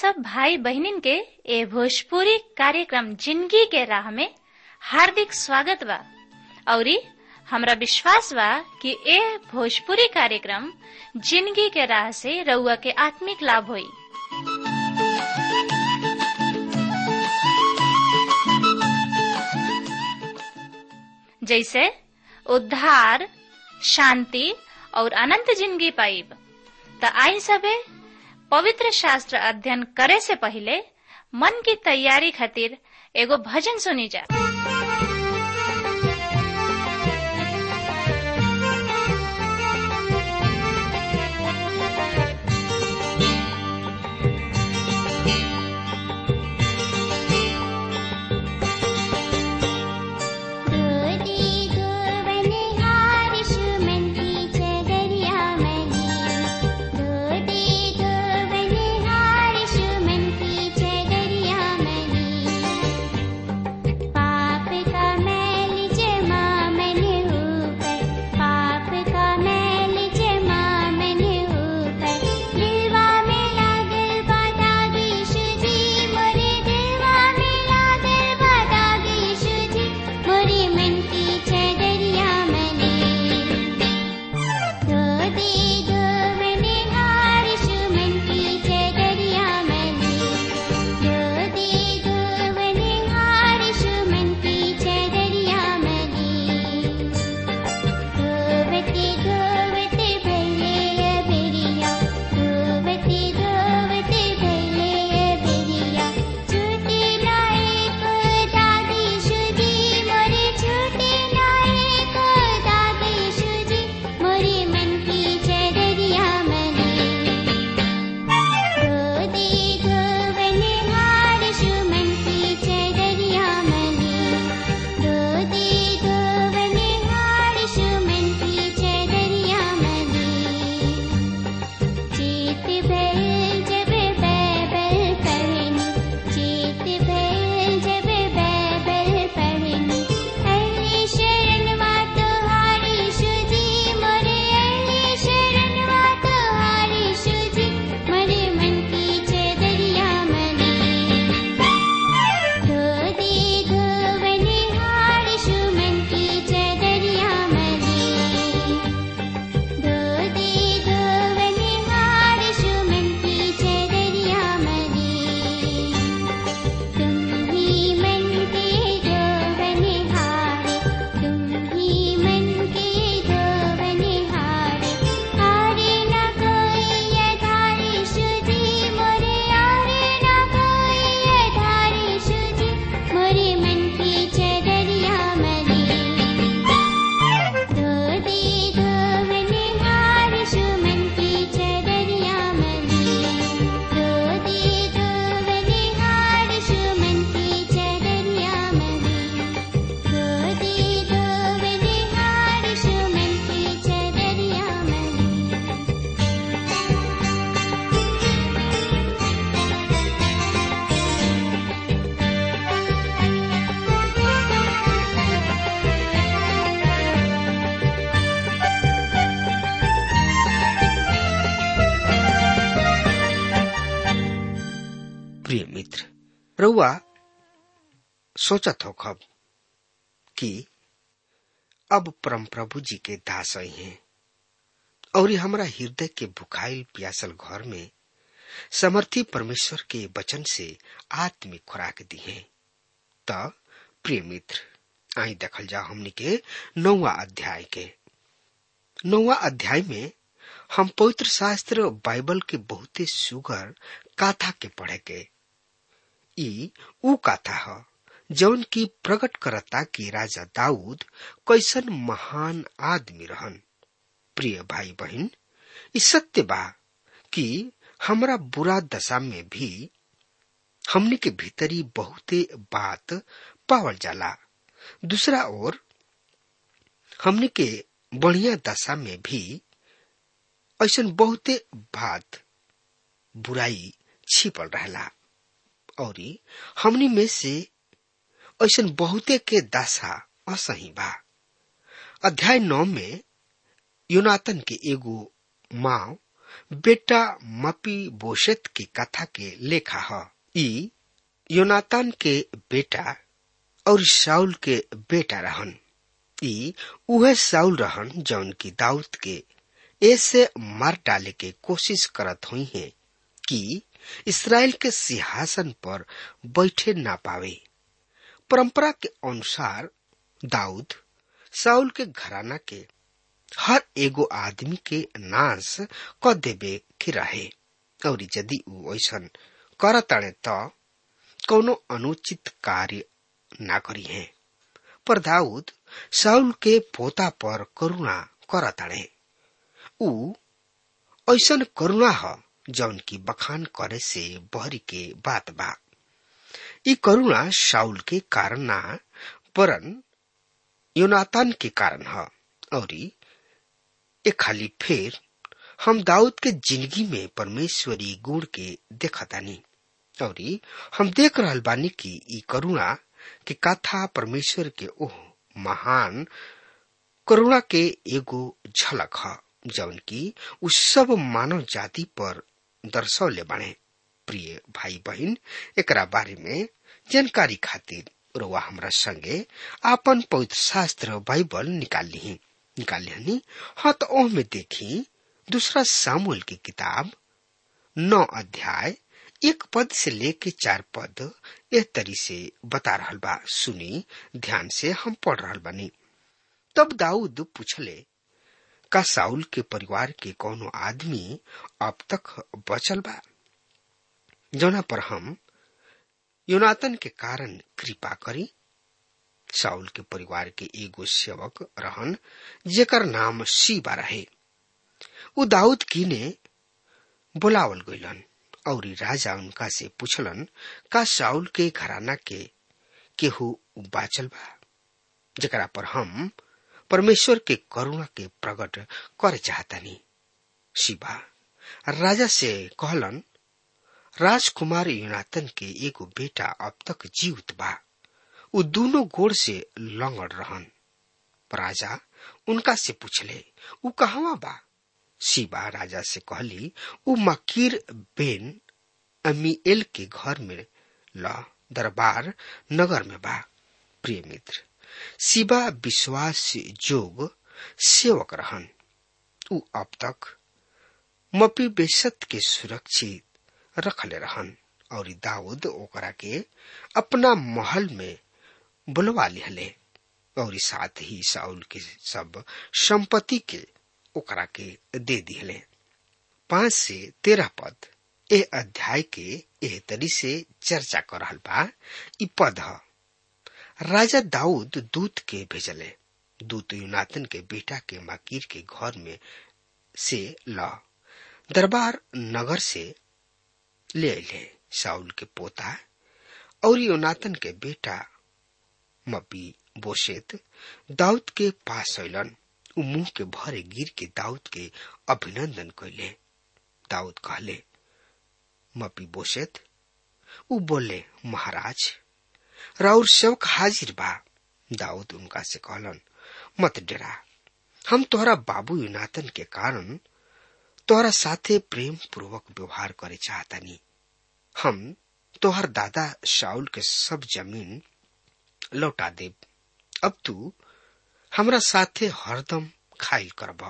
सब भाई बहनिन के ए भोजपुरी कार्यक्रम जिंदगी के राह में हार्दिक स्वागत बा। औरी हमरा विश्वास बा कि ए भोजपुरी कार्यक्रम जिंदगी के राह से रउआ के आत्मिक लाभ होई। जैसे उद्धार, शांति और अनंत जिंदगी पाइब। त आई सबे पवित्र शास्त्र अध्ययन करे से पहले मन की तैयारी खातिर एगो भजन सुनी जा। प्रिय मित्र, रउआ सोचत हो खब कि अब परम प्रभु जी के दास आई हैं और हमरा हृदय के भुखाइल प्यासल घर में समर्थी परमेश्वर के वचन से आत्मिक खुराक दी है। त प्रिय मित्र, आई देखल जा हमनी के 9वां अध्याय के। 9वां अध्याय में हम पवित्र शास्त्र बाइबल के बहुते सुगर गाथा के पढ़े के। ई ऊ गाथा ह जौन की प्रकट करता कि राजा दाऊद कैसन महान आदमी रहन। प्रिय भाई बहन, ई सत्य बा कि हमरा बुरा दशा में भी हमनी के भीतरी बहुते बात पावल जाला। दूसरा ओर हमनी के बढ़िया दशा में भी ऐसन बहुते बात बुराई छिपल रहला और हमनी में से ऐसन बहुते के दशा असही बा। अध्याय 9 में योनातन के एगो माँ बेटा मपी बोशेत की कथा के लेखा ह। ई योनातान के बेटा और शाउल के बेटा रहन। ई उहे शाउल रहन जौन की दाऊद के ऐसे मार डाले के कोशिश करत हुई है कि इस्राएल के सिंहासन पर बैठे ना पावे। परंपरा के अनुसार दाऊद शाउल के घराना के हर एगो आदमी के नाश क देवे के रहे, और यदि ऊ ऐसन करताड़े तो कोनो अनुचित कार्य ना करी है। पर दाऊद शाउल के पोता पर करुणा करताड़े। ऊ ऐसन करुणा ह जौन की बखान करे से बहरी के बात बा। ई करुणा शाउल के कारण ना वरन योनातान के कारण ह। और ए खाली फिर हम दाऊद के जिंदगी में परमेश्वरी गुण के देखतानी, और हम देख रहल बानी कि ई करुणा के कथा परमेश्वर के ओह महान करुणा के एगो झलक ह जौन की उस सब मानव जाति पर दर्शौले बाणे। प्रिय भाई बहन, एकरा बारे में जानकारी खातिर रउआ हमरा संगे आपन पवित्र शास्त्र बाइबल निकाल ली। हाँ, तो ओह में देखी दूसरा सामुएल की किताब 9 अध्याय 1 पद से लेके 4 पद एह तरी से बता रहल बा। सुनी ध्यान से, हम पढ़ रहल बानी। तब दाऊद पूछले, का शाऊल के परिवार के कोनो आदमी अब तक बचल बा जौना पर हम योनातन के कारण कृपा करी? शाऊल के परिवार के एगो सेवक रहन जेकर नाम सीबा रहे। उ दाऊद कीने बुलावल गइलन और राजा उनका से पूछलन, का शाऊल के घराना के केहू बाचल बा जेकरा पर हम परमेश्वर के करुणा के प्रकट करे चाहतानी? सीबा राजा से कहलन, राजकुमार योनातन के एगो बेटा अब तक जीवित बा। उ दोनों गोड़ से लंगड़ रहन। राजा उनका से पूछले, उ कहवा बा? सीबा राजा से कहली, उ मकीर बेन अमीएल के घर में दरबार नगर में बा। प्रिय मित्र, सीबा विश्वास जोग सेवक रहन। उ अब तक मपीबेशत के सुरक्षित रखले रहन और दाऊद ओकरा के अपना महल में बुलवा लिहले और साथ ही शाऊल के सब संपत्ति के ओकरा के दे दिहले। 5 से 13 पद ए अध्याय के एह तरी से चर्चा कर रहल बा। ई पद ह, राजा दाऊद दूत के भेजले। दूत योनातन के बेटा के मकीर के घर में से दरबार नगर से ले अइले। शाऊल के पोता और योनातन के बेटा मपी बोशेत दाऊद के पास अइलन। उ मुंह के भरे गिर के दाऊद के अभिनंदन कइले। दाऊद कहले, मपी बोशेत? उ बोले, महाराज, राउर सेवक हाजिर बा। दाऊद उनका से कहलन, मत डरा, हम तोहरा बाबू योनातन के कारण तोहरा साथे प्रेम पूर्वक व्यवहार करे चाहतानी। हम तोहर दादा शाऊल के सब जमीन लौटा देब। अब तू हमरा साथे हरदम खाइल करब।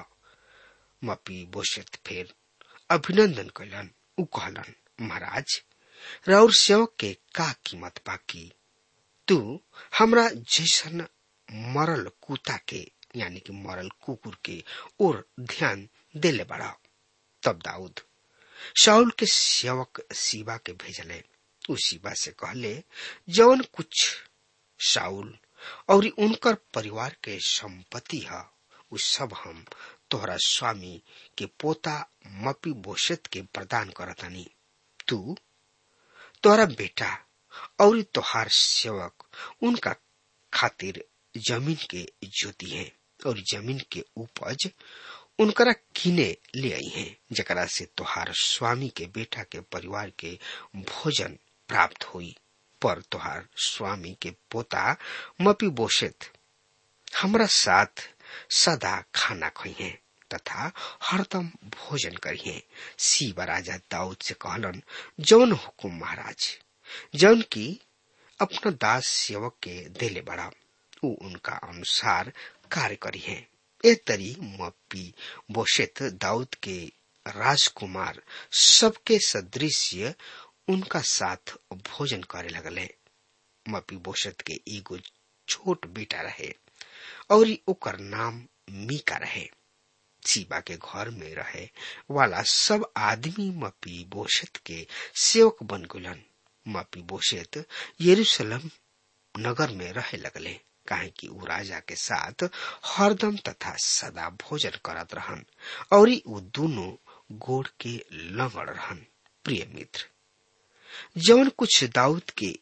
मपी बोशेत फिर अभिनंदन कइलन। उ कहलन, महाराज, राउर सेवक के का कीमत बाकी? तू हमरा जैसन मरल कुत्ता के यानी कि मरल कुकुर के ओर ध्यान देले बड़ा। तब दाऊद शाऊल के सेवक सीबा के भेजले। उ सीबा से कहले, जवन कुछ शाऊल और उनकर परिवार के संपत्ति है उ सब हम तोहरा स्वामी के पोता मपी बोशेत के प्रदान करतानी। तू, तोहरा बेटा और तोहार सेवक उनका खातिर जमीन के जोती है और जमीन के उपज उनकरा किने ले आई है, जकरा से तोहार स्वामी के बेटा के परिवार के भोजन प्राप्त हुई। पर तोहार स्वामी के पोता मपी बोशेत हमरा साथ सदा खाना खई है। तथा हरदम भोजन करिए। सीबा राजा दाऊद से कहलन, जौन हुकुम महाराज जौन की अपना दास सेवक के देले बड़ा उ उनका अनुसार कार्य करिए। ए तरी मपी बोशेत दाऊद के राजकुमार सबके सदृश्य उनका साथ भोजन करे लगले। मपी बोशेत के एगो छोट बेटा रहे और ओकर नाम मीका रहे। सीबा के घर में रहे वाला सब आदमी मपी बोशेत के सेवक बन गुलन। मपी बोशेत यरूशलेम नगर में रहे लगले, काहे कि उ राजा के साथ हरदम तथा सदा भोजन करत रहन और उ दोनों गोड़ के लंगड़ रहन। प्रिय मित्र, जौन कुछ दाऊद के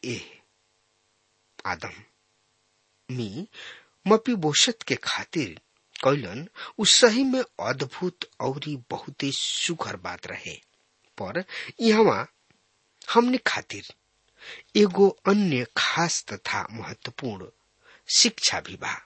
आदम मी मपी बोशेत के खातिर कैलन उ सही में अद्भुत और बहुत ही सुघर बात रहे। पर यहाँ हमने खातिर एगो अन्य खास तथा महत्वपूर्ण शिक्षा भी बा,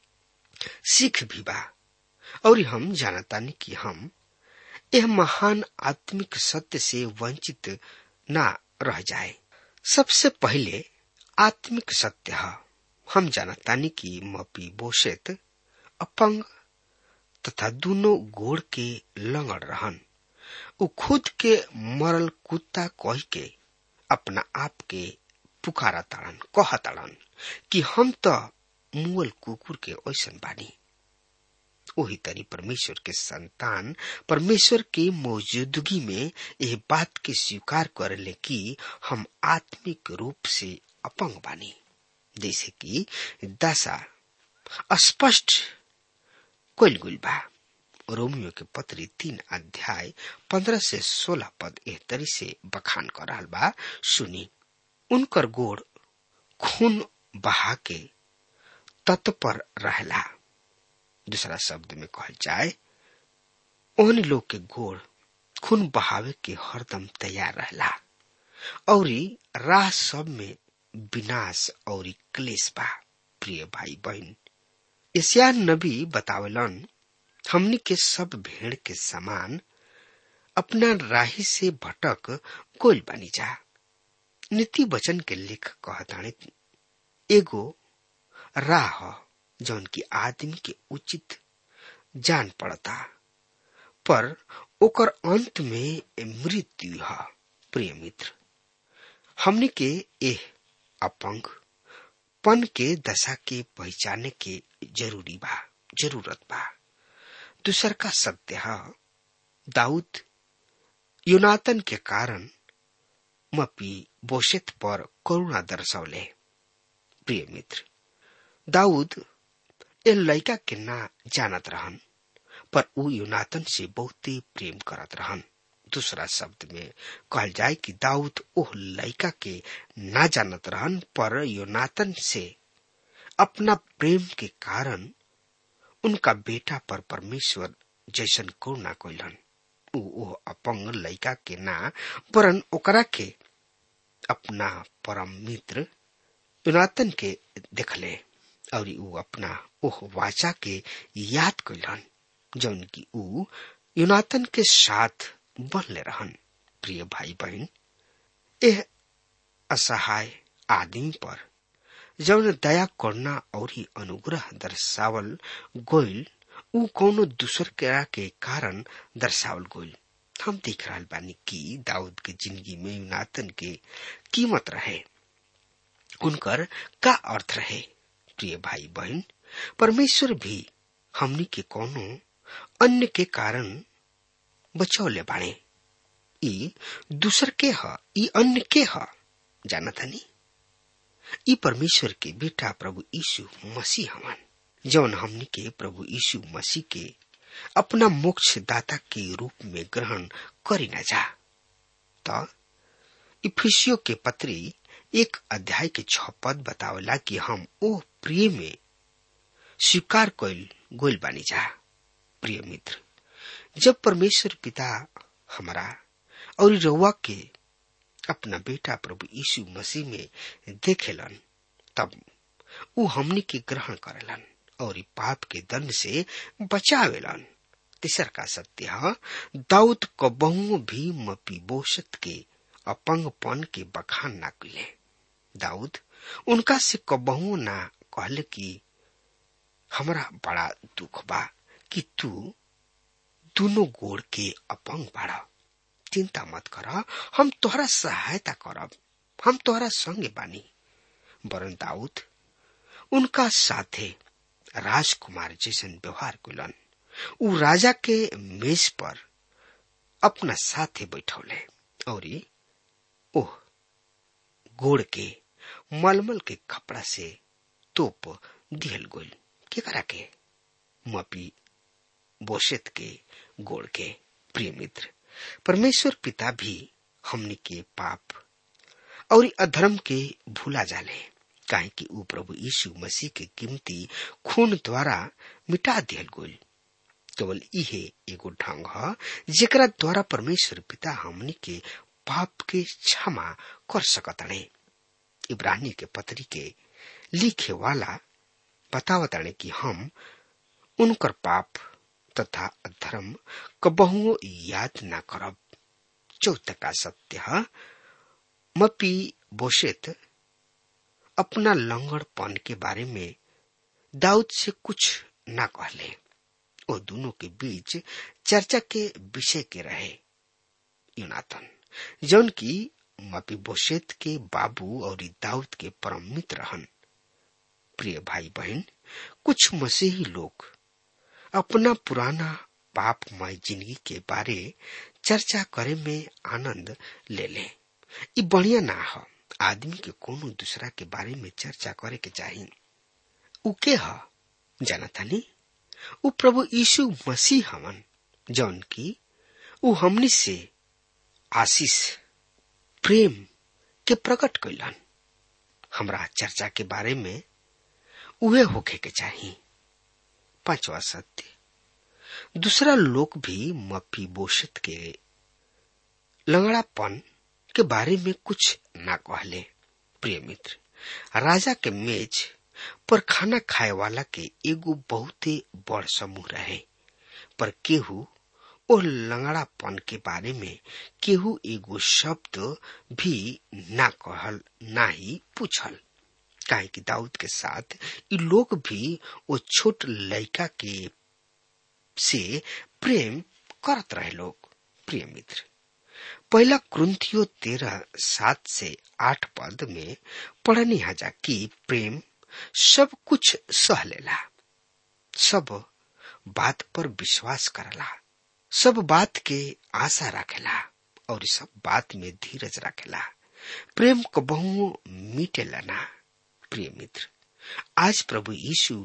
सीख भी बा, और हम जानतानी कि हम यह महान आत्मिक सत्य से वंचित ना रह जाए। सबसे पहले आत्मिक सत्य है, हम जानतानी कि मपी बोशेत अपंग तथा दोनों गोड़ के लंगड़ रहन। उ खुद के मरल कुत्ता कह के अपना आप के पुकारा ताड़न, कहा ताड़न कि हम तो मुअल कुकुर के ऐसन बानी। वही तरी परमेश्वर के संतान परमेश्वर के मौजूदगी में यह बात के स्वीकार करेले कि हम आत्मिक रूप से अपंग बानी। जैसे कि दशा स्पष्ट कोइल गुल बा। रोमियो के पत्री 3 अध्याय 15 से 16 पद एह तरी से बखान कर रहल बा, सुनी। उनकर गोड़ खून बहा के तत्पर रहला। दूसरा शब्द में कहल जाए, उन लोग के गोड़ खून बहावे के हरदम तैयार रहला और राह सब में विनाश और क्लेश बा। प्रिय भाई बहन, यशायाह नबी बतावलन, हमनी के सब भेड़ के समान अपना राही से भटक गोल बनी जा। नीति वचन के लेख कहताने, एगो राह जौन की आदमी के उचित जान पड़ता, पर ओकर अंत में मृत्यु है। प्रिय मित्र, हमनी के एह अपंग पन के दशा के पहचाने के जरूरत बा। दूसर का सत्य है, दाऊद योनातन के कारण मपी बोशेत पर करुणा दर्शौले। प्रिय मित्र, दाऊद ए लड़का के ना जानत रहन, पर उ योनातन से बहुत ही प्रेम करत रहन। दूसरा शब्द में कहल जाए कि दाऊद ओह लड़का के ना जानत रहन, पर योनातन से अपना प्रेम के कारण उनका बेटा पर परमेश्वर जैसन करुणा कइलन। उ अपंग लड़का के ना वरन ओकरा के अपना परम मित्र योनातन के देखले और उ अपना ओह वाचा के याद कइलन जौन की उ योनातन के साथ बनले रहन। प्रिय भाई बहन, यह असहाय आदमी पर जौन दया करना और ही अनुग्रह दर्शावल गोइल, उ कोनो दूसर के कारण दर्शावल गोइल। हम देख रहा बानी कि दाऊद के जिंदगी में योनातन के कीमत रहे, उनकर का अर्थ रहे। प्रिय भाई बहन, परमेश्वर भी हमनी के कोनो अन्य के कारण बचौले बाणे। ई दूसर के ह, ई अन्य के ह, जानत हनी? ई परमेश्वर के बेटा प्रभु यीशु मसीह हवन, जौन हमनी के प्रभु यीशु मसीह के अपना मोक्ष दाता के रूप में ग्रहण करी न जा। तो इफिसियों के पत्री 1 अध्याय के 6 पद बतावला कि हम ओ प्रिय में स्वीकार कइल गोइल बानी जा। प्रिय मित्र, जब परमेश्वर पिता हमारा और रउआ के अपना बेटा प्रभु यीशु मसीह में देखेलन, तब उ हमनी के ग्रहण करेलन और पाप के दंड से बचावेलन। तीसर का सत्य है, दाऊद कबहुओं भी मपीबोशत के अपंगपन के बखान ना कइले। दाऊद उनका से कबहुओं ना कहले कि हमरा बड़ा दुख बा कि तू दोनों गोड़ के अपंग बाड़ा। चिंता मत कर, हम तोहरा सहायता करब, हम तोहरा संगे बानी। वरन दाऊद उनका साथे राजकुमार जैसन व्यवहार कइलन। उ राजा के मेज पर अपना साथे बैठौले और ओह गोड़ के मलमल के कपड़ा से तोप दिहल गइल। केकरा के? मपी बोशेत के गोड़ के। प्रिय मित्र, परमेश्वर पिता भी हमनी के पाप और अधर्म के भूला जाले, काहे कि उ प्रभु यीशु मसीह के कीमती खून द्वारा मिटा दिहल गइल। केवल इहे एगो ढंग ह जेकरा द्वारा परमेश्वर पिता हमनी के पाप के क्षमा कर सकताने। इब्रानी के पत्री के लिखे वाला बतावताने कि हम उनकर पाप तथा अधर्म कबहुओं याद ना करब। चौथा का सत्य है, मपी बोशेत अपना लंगड़पन के बारे में दाऊद से कुछ ना कहले। वो दोनों के बीच चर्चा के विषय के रहे यूनाथन, जौन की मपी बोशेत के बाबू और दाऊद के परम मित्र हन। प्रिय भाई बहन, कुछ मसीही लोग अपना पुराना पापमय जिंदगी के बारे चर्चा करे में आनंद ले ले। ये बढ़िया ना हो। आदमी के कोनो दूसरा के बारे में चर्चा करे के चाहिए। उ के ह जानतानी? उ प्रभु यीशु मसीह हवन, जौन की उ हमनी से आशीष प्रेम के प्रकट कइलन। हमरा चर्चा के बारे में उहे होखे के चाहिए। पांचवा सत्य, दूसरा लोग भी मपीबोशेत के लंगड़ापन के बारे में कुछ ना कहले। प्रिय मित्र, राजा के मेज पर खाना खाए वाला के एगो बहुते बड़ समूह रहे, पर केहू ओ लंगड़ापन के बारे में केहू एगो शब्द भी ना कहल, ना ही पूछल। काहे कि दाऊद के साथ इ लोग भी वो छोट लड़का के से प्रेम करत रहे लोग। प्रिय मित्र, पहला कुरिन्थियो 13:7-8 पद में पढ़नी हजा कि प्रेम सब कुछ सह लेला, सब बात पर विश्वास करला, सब बात के आशा रखेला और सब बात में धीरज रखेला। प्रेम कबहुओं मिटेला ना। प्रिय मित्र, आज प्रभु यीशु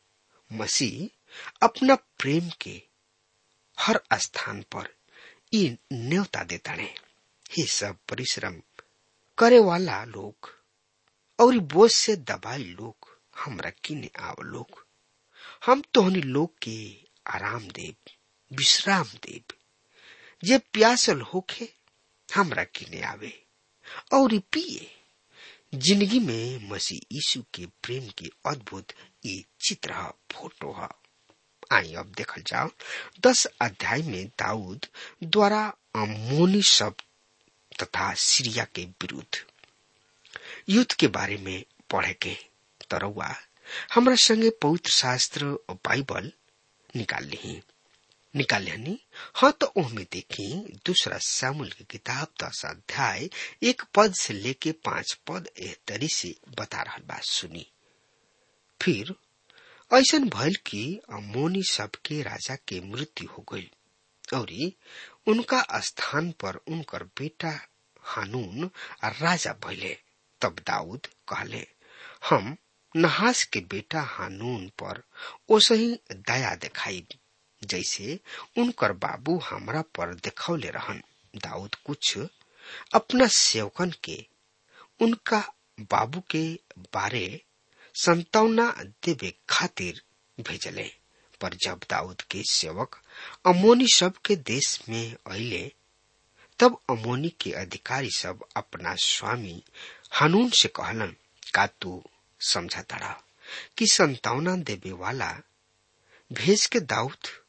मसीह अपना प्रेम के हर स्थान पर इन न्योता देता ने। हे सब परिश्रम करे वाला लोग और बोझ से दबाई लोग, हमरा किने आव लोग, हम तोहनी लोग के आराम देव, विश्राम देव। जे प्यासल होखे हमरा किने आवे और पिए। जिंदगी में मसीह यीशु के प्रेम के अद्भुत ये चित्र है, फोटो है। आई अब देखल जाओ 10 अध्याय में दाऊद द्वारा अम्मोनी शब्द तथा सीरिया के विरुद्ध युद्ध के बारे में पढ़े के तरवा हमरा संगे पवित्र शास्त्र और बाइबल निकाल ली। हाँ तो ओहमे देखी 2 शमूएल की किताब 10 अध्याय 1 पद से लेके 5 पद एह तरी से बता रहा बात सुनी। फिर ऐसन भइल कि अम्मोनी सबके राजा के मृत्यु हो गई और उनका स्थान पर उनकर बेटा हानून राजा भइले। तब दाऊद कहले, हम नहास के बेटा हानून पर ओसही दया दिखाई जैसे उनकर बाबू हमरा पर दिखौले रहन। दाऊद कुछ अपना सेवकन के उनका बाबू के बारे संतावना देवे खातिर भेजले। पर जब दाऊद के सेवक अम्मोनी सब के देश में अइले, तब अम्मोनी के अधिकारी सब अपना स्वामी हानून से कहलन, का तू समझा तड़ा कि संतावना देवे वाला भेज के दाऊद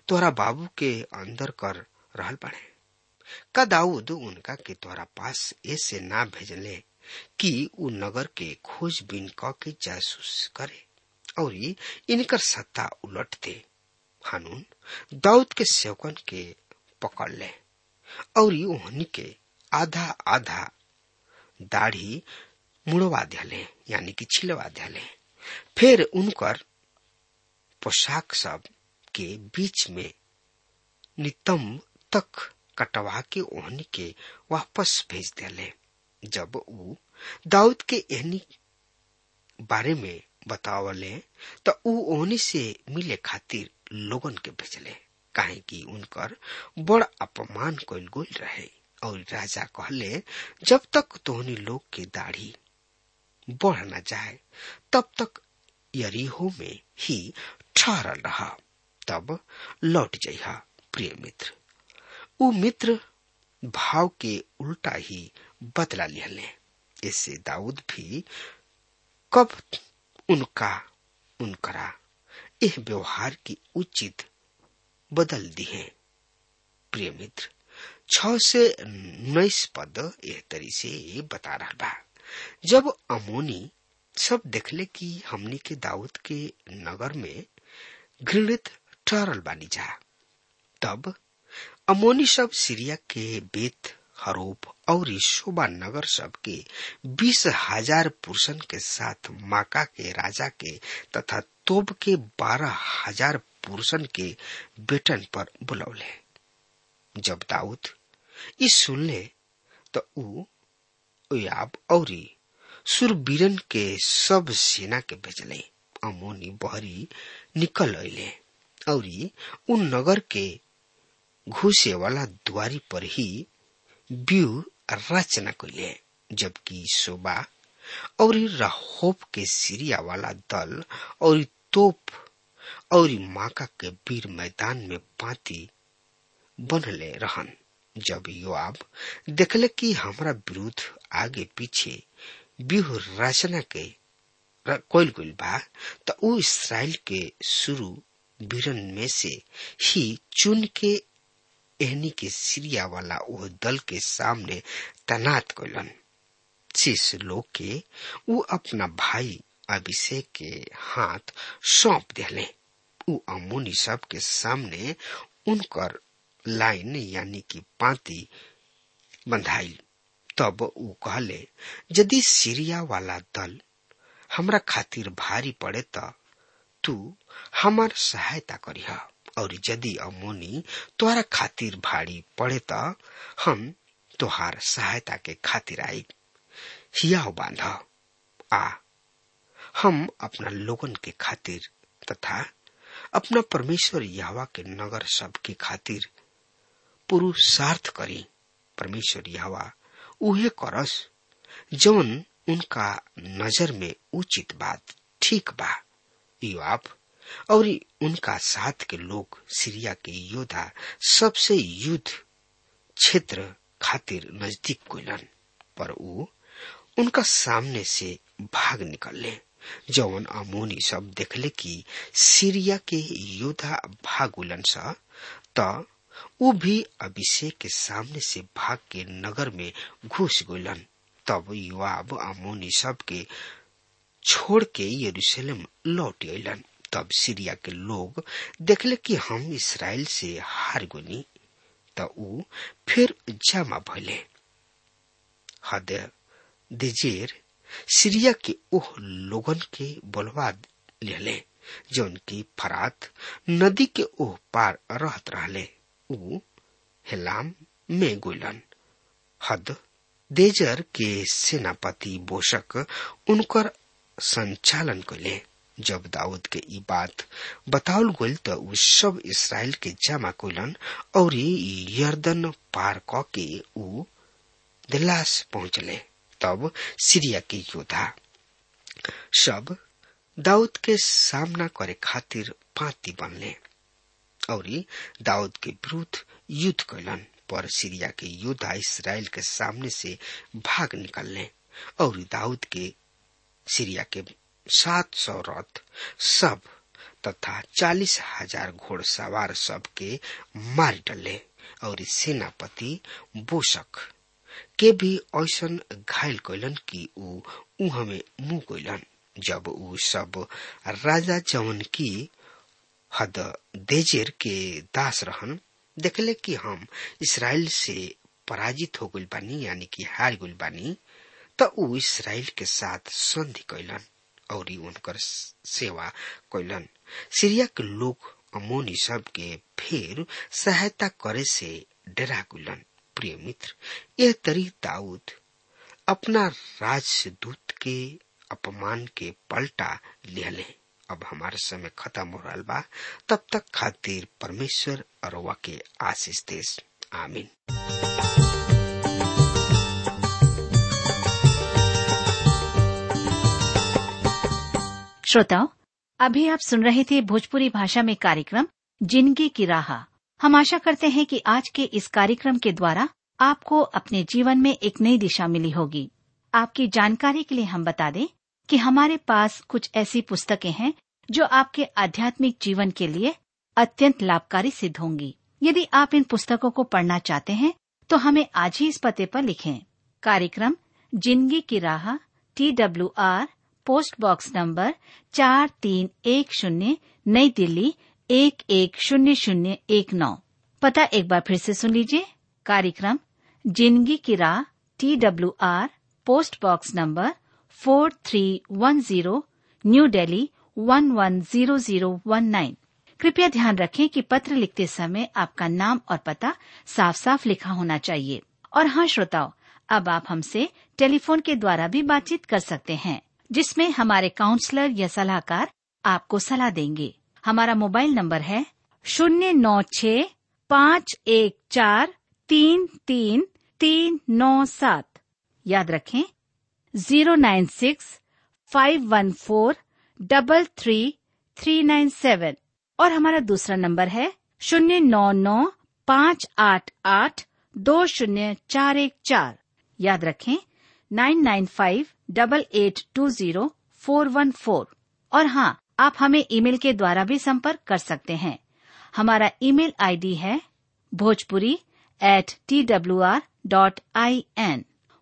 तोहरा बाबू के अंदर कर रहल बाड़े। का दाऊद उनका के तोहरा पास ऐसे ना भेजले कि उ नगर के खोजबीन क के जासूस करे और इनकर सत्ता उलट दे। हानून दाऊद के सेवकन के पकड़ ले और ओहनी के आधा आधा दाढ़ी मुड़वा दियाले, यानी कि छिलवा दियाले। फिर उनकर पोशाक सब के बीच में नितंब तक कटवा के ओहनी के वापस भेज दियाले। जब उ दाऊद के एहनी बारे में बतावले तो उ ओहनी से मिले खातिर लोगन के भेजले, काहे कि उनकर बड़ अपमान कइल गइल रहे। और राजा कहले, जब तक तोहनी लोग के दाढ़ी बढ़ न जाए तब तक यरीहो में ही ठहरल रहा, तब लौट जइहा। प्रिय मित्र, उ मित्र भाव के उल्टा ही बदला लिहले। इससे दाऊद भी कब उनकरा यह व्यवहार की उचित बदल दी है। प्रिय मित्र, 6 से 19 पद यह तरी से बता रहा बा। जब अमोनी सब देखले कि हमनी के दाऊद के नगर में घृणित ठहरल बानी जा, तब अमोनी सब सीरिया के बेत हरोब और शोभा नगर सब के 20,000 पुरुषन के साथ माका के राजा के तथा तोब के 12,000 पुरुषन के बेटन पर बुलौले। जब दाऊद इस सुनले तो उ योआब और सुरबीरन के सब सेना के भेजले। अमोनी बहरी निकल अइले और उन नगर के घुसे वाला द्वारी पर ही व्यूह रचना कइले, जबकि शोभा और रहोब के सीरिया वाला दल और तोप और माका के वीर मैदान में पाती बनले रहन। जब योआब देखले कि हमरा विरुद्ध आगे पीछे व्यूह रचना के कोइल गइल बा, तो उ इस्राएल के शुरू वीरन में से ही चुन के एहनी के सीरिया वाला वो दल के सामने तैनात कइलन। शेष लोग के उ अपना भाई अभिषेक के हाथ सौंप दिले। उ अम्मोनी सब के सामने उनकर लाइन यानी कि पाती बंधाइल। तब उ कहले, यदि सीरिया वाला दल हमरा खातिर भारी पड़े तो तू हमार सहायता करिहा, और यदि अम्मोनी तोहरा खातिर भारी पड़े तो हम तोहार सहायता के खातिर आई। हियाव बांध आ, हम अपना लोगन के खातिर तथा अपना परमेश्वर यहोवा के नगर सब के खातिर पुरुषार्थ करी। परमेश्वर यहोवा उहे करस जौन उनका नजर में उचित बात ठीक बा। योआब और उनका साथ के लोग सीरिया के योद्धा सबसे युद्ध क्षेत्र खातिर नजदीक गइलन, पर उ उनका सामने से भाग निकलले। जौन अमोनी सब देखले कि सीरिया के योद्धा भाग गइलन सा, त उ भी अभिषेक के सामने से भाग के नगर में घुस गइलन। तब योआब अमोनी सब के छोड़ के यरूशलेम लौट अइलन। तब सीरिया के लोग देखले कि हम इस्राएल से हार गइनी, त उ फिर जमा भइले। हददेजेर सीरिया के ओह लोगन के बोलवा लेले जौन की फरात नदी के ओह पार रहत रहले। उ हेलाम में गइलन। हददेजर के सेनापति बोशक उनकर संचालन कइले। जब दाऊद के ई बात बतावल गइल त उ सब इस्राएल के जमा कइलन और यरदन पार क के उ दिलास पहुंचले। तब सीरिया के योद्धा सब दाऊद के सामना करे खातिर पाती बनले और दाऊद के विरुद्ध युद्ध कइलन। पर सीरिया के योद्धा इस्राएल के सामने से भाग निकलने और दाऊद के सीरिया के 700 रथ सब तथा 40,000 घोड़सवार सब के मार डले और सेनापति बोशक के भी ऐसन घायल कैलन कि ऊ हमें मुंह कैलन। जब ऊ सब राजा जवन की हद देजेर के दास रहन देखले कि हम इसराइल से पराजित हो गइल बानी, यानी कि हार गइल बानी, त ऊ इसराइल के साथ संधि कैलन और उनकर सेवा कैलन। सीरिया के लोग अमोनी सब के फिर सहायता करे से डरा गइलन। प्रिय मित्र, यह तरी दाऊद अपना राजदूत के अपमान के पलटा लिहले। अब हमारे समय खत्म हो रहा बा, तब तक खातिर परमेश्वर अरवा के आशीष देश। आमीन। श्रोताओ, अभी आप सुन रहे थे भोजपुरी भाषा में कार्यक्रम जिंदगी की राह। हम आशा करते हैं कि आज के इस कार्यक्रम के द्वारा आपको अपने जीवन में एक नई दिशा मिली होगी। आपकी जानकारी के लिए हम बता दें कि हमारे पास कुछ ऐसी पुस्तकें हैं जो आपके आध्यात्मिक जीवन के लिए अत्यंत लाभकारी सिद्ध होंगी। यदि आप इन पुस्तकों को पढ़ना चाहते हैं तो हमें आज ही इस पते पर लिखें। कार्यक्रम जिंदगी की राह, TWR, पोस्ट बॉक्स नंबर 4310, नई दिल्ली 110019। पता एक बार फिर से सुन लीजिए। कार्यक्रम जिंदगी की राह, TWR, post box number 4310, New Delhi 110019। कृपया ध्यान रखें कि पत्र लिखते समय आपका नाम और पता साफ साफ लिखा होना चाहिए। और हाँ श्रोताओ, अब आप हमसे टेलीफोन के द्वारा भी बातचीत कर सकते हैं, जिसमें हमारे काउंसलर या सलाहकार आपको सलाह देंगे। हमारा मोबाइल नंबर है 096-514-33-397। याद रखें 096-514-33-397। और हमारा दूसरा नंबर है 099-588-2041। याद रखें 9958820414। और हाँ, आप हमें ईमेल के द्वारा भी संपर्क कर सकते हैं। हमारा ईमेल आईडी है bhojpuri@twr.in,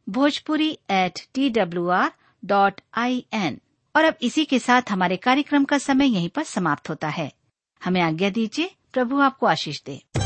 bhojpuri@twr.in। और अब इसी के साथ हमारे कार्यक्रम का समय यहीं पर समाप्त होता है। हमें आज्ञा दीजिए। प्रभु आपको आशीष दे।